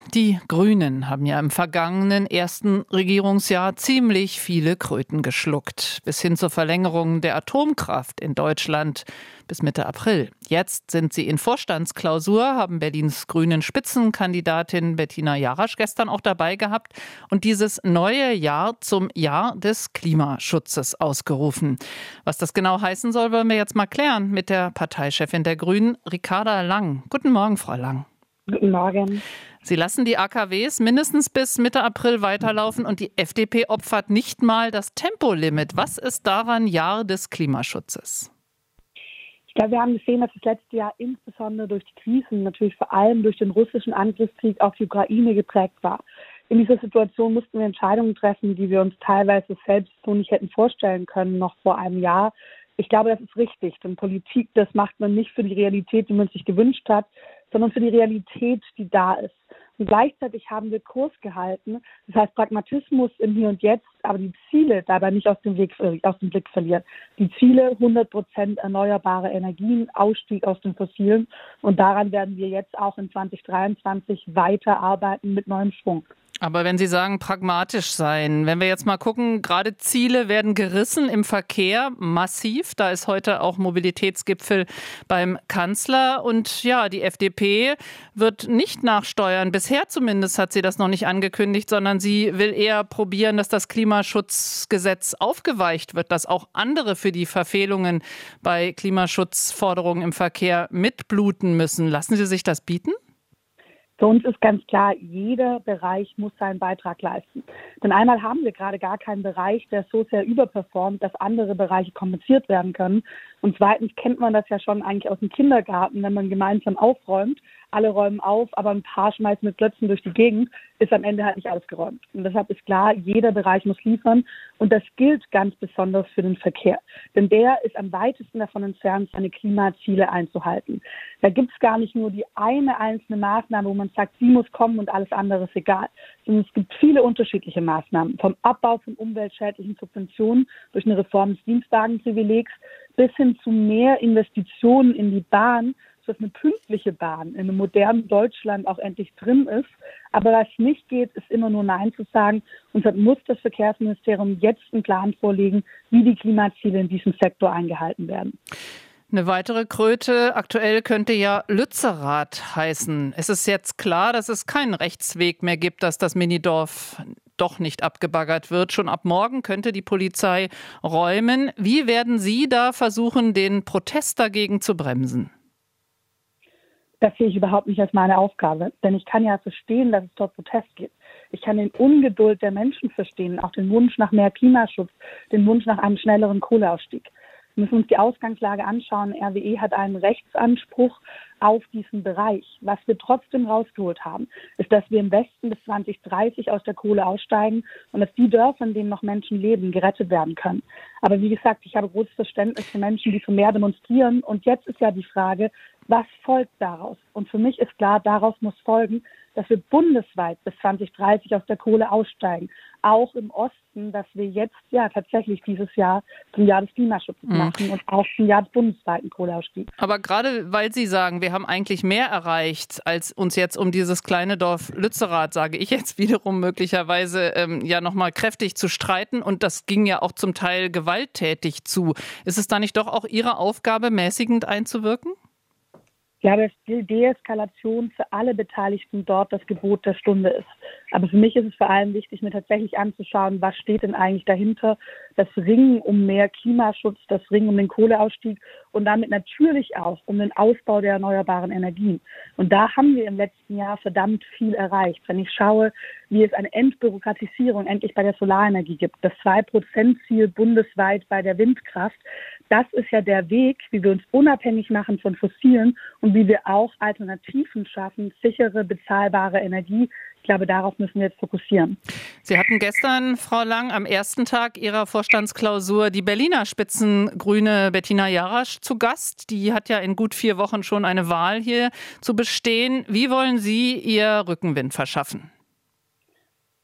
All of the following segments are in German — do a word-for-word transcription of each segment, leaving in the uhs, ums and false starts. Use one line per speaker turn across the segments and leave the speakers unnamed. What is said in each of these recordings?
Die Grünen haben ja im vergangenen ersten Regierungsjahr ziemlich viele Kröten geschluckt. Bis hin zur Verlängerung der Atomkraft in Deutschland bis Mitte April. Jetzt sind sie in Vorstandsklausur, haben Berlins grünen Spitzenkandidatin Bettina Jarasch gestern auch dabei gehabt und dieses neue Jahr zum Jahr des Klimaschutzes ausgerufen. Was das genau heißen soll, wollen wir jetzt mal klären mit der Parteichefin der Grünen, Ricarda Lang. Guten Morgen, Frau Lang.
Guten Morgen.
Sie lassen die A K Ws mindestens bis Mitte April weiterlaufen und die F D P opfert nicht mal das Tempolimit. Was ist daran Jahr des Klimaschutzes?
Ich glaube, wir haben gesehen, dass das letzte Jahr insbesondere durch die Krisen, natürlich vor allem durch den russischen Angriffskrieg auf die Ukraine geprägt war. In dieser Situation mussten wir Entscheidungen treffen, die wir uns teilweise selbst so nicht hätten vorstellen können, noch vor einem Jahr. Ich glaube, das ist richtig, denn Politik, das macht man nicht für die Realität, die man sich gewünscht hat, sondern für die Realität, die da ist. Und gleichzeitig haben wir Kurs gehalten, das heißt Pragmatismus im Hier und Jetzt, aber die Ziele dabei nicht aus dem, Weg, aus dem Blick verlieren. Die Ziele hundert Prozent erneuerbare Energien, Ausstieg aus den Fossilen, und daran werden wir jetzt auch in zwanzig dreiundzwanzig weiterarbeiten mit neuem Schwung.
Aber wenn Sie sagen, pragmatisch sein, wenn wir jetzt mal gucken, gerade Ziele werden gerissen im Verkehr massiv. Da ist heute auch Mobilitätsgipfel beim Kanzler. Und ja, die F D P wird nicht nachsteuern. Bisher zumindest hat sie das noch nicht angekündigt, sondern sie will eher probieren, dass das Klimaschutzgesetz aufgeweicht wird, dass auch andere für die Verfehlungen bei Klimaschutzforderungen im Verkehr mitbluten müssen. Lassen Sie sich das bieten?
Für uns ist ganz klar, jeder Bereich muss seinen Beitrag leisten. Denn einmal haben wir gerade gar keinen Bereich, der so sehr überperformt, dass andere Bereiche kompensiert werden können. Und zweitens kennt man das ja schon eigentlich aus dem Kindergarten, wenn man gemeinsam aufräumt. Alle räumen auf, aber ein paar schmeißen mit Klötzen durch die Gegend, ist am Ende halt nicht alles geräumt. Und deshalb ist klar, jeder Bereich muss liefern. Und das gilt ganz besonders für den Verkehr. Denn der ist am weitesten davon entfernt, seine Klimaziele einzuhalten. Da gibt es gar nicht nur die eine einzelne Maßnahme, wo man sagt, sie muss kommen und alles andere ist egal. Sondern es gibt viele unterschiedliche Maßnahmen. Vom Abbau von umweltschädlichen Subventionen durch eine Reform des Dienstwagenprivilegs bis hin zu mehr Investitionen in die Bahn, dass eine pünktliche Bahn in einem modernen Deutschland auch endlich drin ist. Aber was nicht geht, ist immer nur Nein zu sagen. Und deshalb muss das Verkehrsministerium jetzt einen Plan vorlegen, wie die Klimaziele in diesem Sektor eingehalten werden.
Eine weitere Kröte aktuell könnte ja Lützerath heißen. Es ist jetzt klar, dass es keinen Rechtsweg mehr gibt, dass das Minidorf doch nicht abgebaggert wird. Schon ab morgen könnte die Polizei räumen. Wie werden Sie da versuchen, den Protest dagegen zu bremsen?
Das sehe ich überhaupt nicht als meine Aufgabe, denn ich kann ja verstehen, dass es dort Protest gibt. Ich kann den Ungeduld der Menschen verstehen, auch den Wunsch nach mehr Klimaschutz, den Wunsch nach einem schnelleren Kohleausstieg. Wir müssen uns die Ausgangslage anschauen. R W E hat einen Rechtsanspruch auf diesen Bereich. Was wir trotzdem rausgeholt haben, ist, dass wir im Westen bis zwanzig dreißig aus der Kohle aussteigen und dass die Dörfer, in denen noch Menschen leben, gerettet werden können. Aber wie gesagt, ich habe großes Verständnis für Menschen, die für mehr demonstrieren. Und jetzt ist ja die Frage, was folgt daraus? Und für mich ist klar, daraus muss folgen, dass wir bundesweit bis zwanzig dreißig aus der Kohle aussteigen. Auch im Osten, dass wir jetzt ja tatsächlich dieses Jahr zum Jahr des Klimaschutzes mhm. machen und auch zum Jahr des bundesweiten Kohleausstiegs.
Aber gerade weil Sie sagen, wir haben eigentlich mehr erreicht, als uns jetzt um dieses kleine Dorf Lützerath, sage ich jetzt wiederum möglicherweise, ähm, ja nochmal kräftig zu streiten. Und das ging ja auch zum Teil gewalttätig zu. Ist es da nicht doch auch Ihre Aufgabe, mäßigend einzuwirken?
Ich glaube, dass die Deeskalation für alle Beteiligten dort das Gebot der Stunde ist. Aber für mich ist es vor allem wichtig, mir tatsächlich anzuschauen, was steht denn eigentlich dahinter. Das Ringen um mehr Klimaschutz, das Ringen um den Kohleausstieg und damit natürlich auch um den Ausbau der erneuerbaren Energien. Und da haben wir im letzten Jahr verdammt viel erreicht. Wenn ich schaue, wie es eine Entbürokratisierung endlich bei der Solarenergie gibt, das zwei Prozent Ziel bundesweit bei der Windkraft, das ist ja der Weg, wie wir uns unabhängig machen von Fossilen und wie wir auch Alternativen schaffen, sichere, bezahlbare Energie. Ich glaube, darauf müssen wir jetzt fokussieren.
Sie hatten gestern, Frau Lang, am ersten Tag Ihrer Vorstandsklausur die Berliner Spitzengrüne Bettina Jarasch zu Gast. Die hat ja in gut vier Wochen schon eine Wahl hier zu bestehen. Wie wollen Sie ihr Rückenwind verschaffen?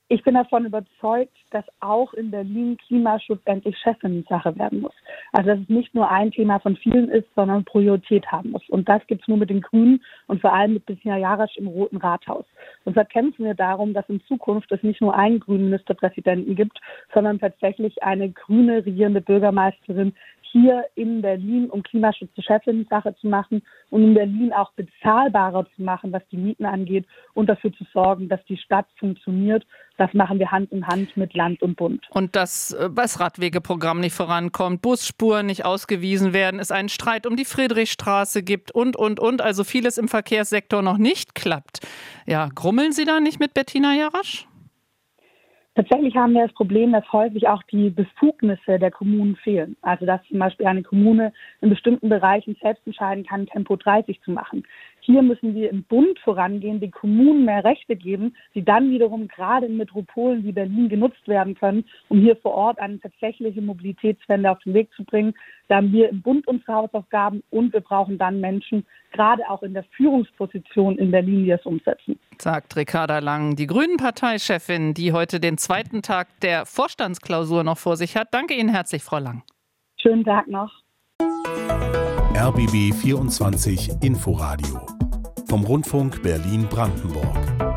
Ich bin davon überzeugt, dass auch in Berlin Klimaschutz endlich Chefinnensache werden muss. Also dass es nicht nur ein Thema von vielen ist, sondern Priorität haben muss. Und das gibt es nur mit den Grünen und vor allem mit Bettina Jarasch im Roten Rathaus. Und deshalb kämpfen wir darum, dass in Zukunft es nicht nur einen grünen Ministerpräsidenten gibt, sondern tatsächlich eine grüne regierende Bürgermeisterin hier in Berlin, um Klimaschutz zur Chefinnensache zu machen und in Berlin auch bezahlbarer zu machen, was die Mieten angeht und dafür zu sorgen, dass die Stadt funktioniert. Das machen wir Hand in Hand mit Land und Bund.
Und dass das Radwegeprogramm nicht vorankommt, Busspuren nicht ausgewiesen werden, es einen Streit um die Friedrichstraße gibt und, und, und, also vieles im Verkehrssektor noch nicht klappt. Ja, grummeln Sie da nicht mit Bettina Jarasch?
Tatsächlich haben wir das Problem, dass häufig auch die Befugnisse der Kommunen fehlen. Also dass zum Beispiel eine Kommune in bestimmten Bereichen selbst entscheiden kann, Tempo dreißig zu machen. Hier müssen wir im Bund vorangehen, den Kommunen mehr Rechte geben, die dann wiederum gerade in Metropolen wie Berlin genutzt werden können, um hier vor Ort eine tatsächliche Mobilitätswende auf den Weg zu bringen. Da haben wir im Bund unsere Hausaufgaben und wir brauchen dann Menschen, gerade auch in der Führungsposition in Berlin, die das umsetzen.
Sagt Ricarda Lang, die Grünen-Parteichefin, die heute den zweiten Tag der Vorstandsklausur noch vor sich hat. Danke Ihnen herzlich, Frau Lang.
Schönen Tag noch.
R B B vierundzwanzig Inforadio vom Rundfunk Berlin-Brandenburg.